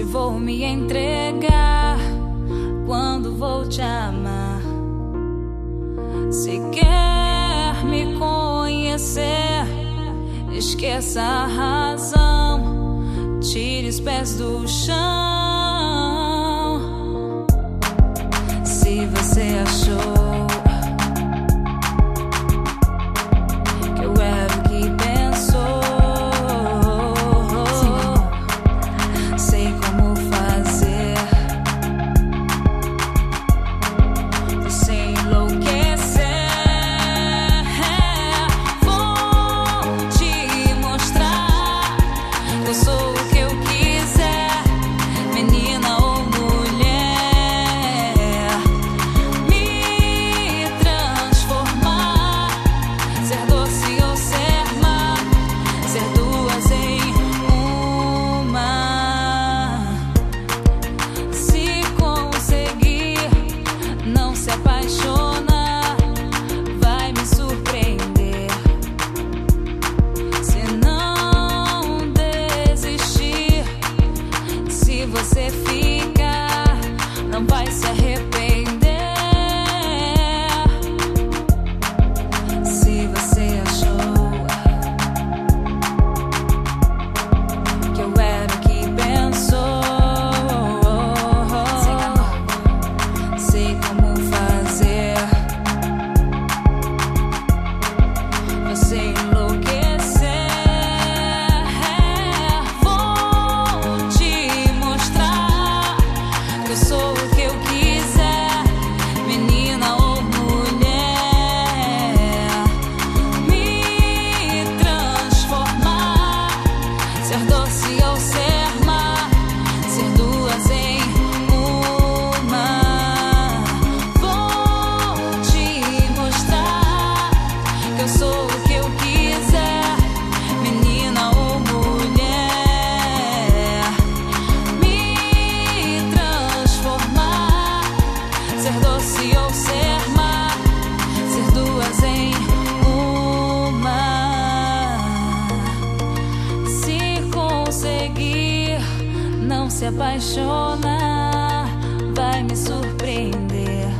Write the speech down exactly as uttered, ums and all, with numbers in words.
se vou me entregar, quando vou te amar. Se quer me conhecer, esqueça a razão, tire os pés do chão. Se você achou que eu era o que pensou, sei como fazer você enlouquecer. Vou te mostrar que eu sou o que eu quiser, menina ou mulher. Me transformar, ser doce ou ser má, ser duas em uma. Se conseguir não se apaixonar, vai me surpreender. Se não desistir, se você ficar, não vai se arrepender. Se você achou que eu era o que pensou, sei como fazer você enlouquecer. Vou te mostrar que eu sou o que eu quiser, menina ou mulher. Me transformar, ser doce ou ser má, ser duas em uma. Vou te mostrar que eu sou o que eu quiser, menina ou mulher. Me transformar, ser doce ou ser má, ser duas em uma. Se conseguir não se apaixonar, vai me surpreender.